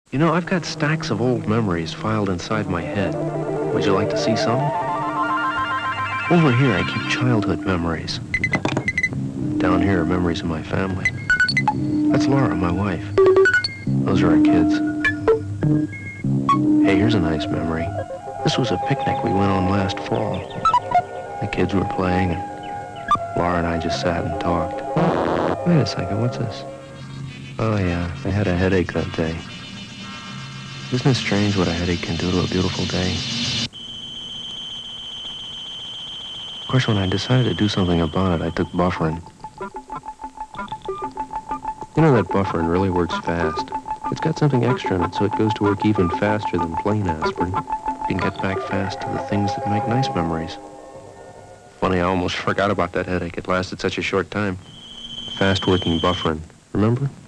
You know, I've got stacks of old memories filed inside my head. Would you like to see some? Over here, I keep childhood memories. Down here are memories of my family. That's Laura, my wife. Those are our kids. Hey, here's a nice memory. This was a picnic we went on last fall. The kids were playing, and Laura and I just sat and talked. Wait a second, what's this? Oh yeah, I had a headache that day. Isn't it strange what a headache can do to a beautiful day? Of course, when I decided to do something about it, I took Bufferin. You know that Bufferin really works fast. It's got something extra in it, so it goes to work even faster than plain aspirin. You can get back fast to the things that make nice memories. Funny, I almost forgot about that headache. It lasted such a short time. Fast-working Bufferin. Remember?